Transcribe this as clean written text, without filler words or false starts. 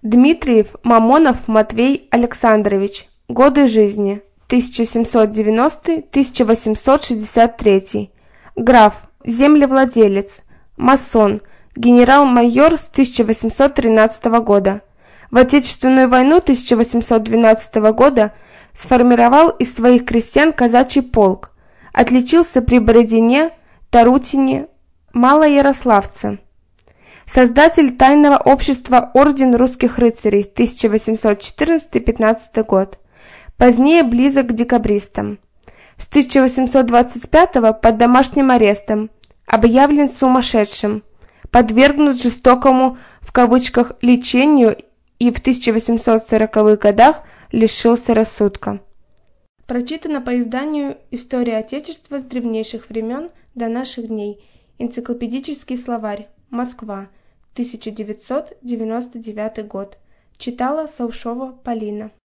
Дмитриев Мамонов Матвей Александрович. Годы жизни 1790-1863. Граф, землевладелец, масон, генерал-майор с 1813 года. В Отечественную войну 1812 года сформировал из своих крестьян казачий полк. Отличился при Бородине, Тарутине, Малоярославце. Создатель тайного общества Орден русских рыцарей 1814-15 год. Позднее близок к декабристам. С 1825 под домашним арестом, объявлен сумасшедшим, подвергнут жестокому в кавычках лечению и в 1840-х годах лишился рассудка. Прочитано по изданию «История Отечества с древнейших времен до наших дней». Энциклопедический словарь. Москва, 1999 год. Читала Саушова Полина.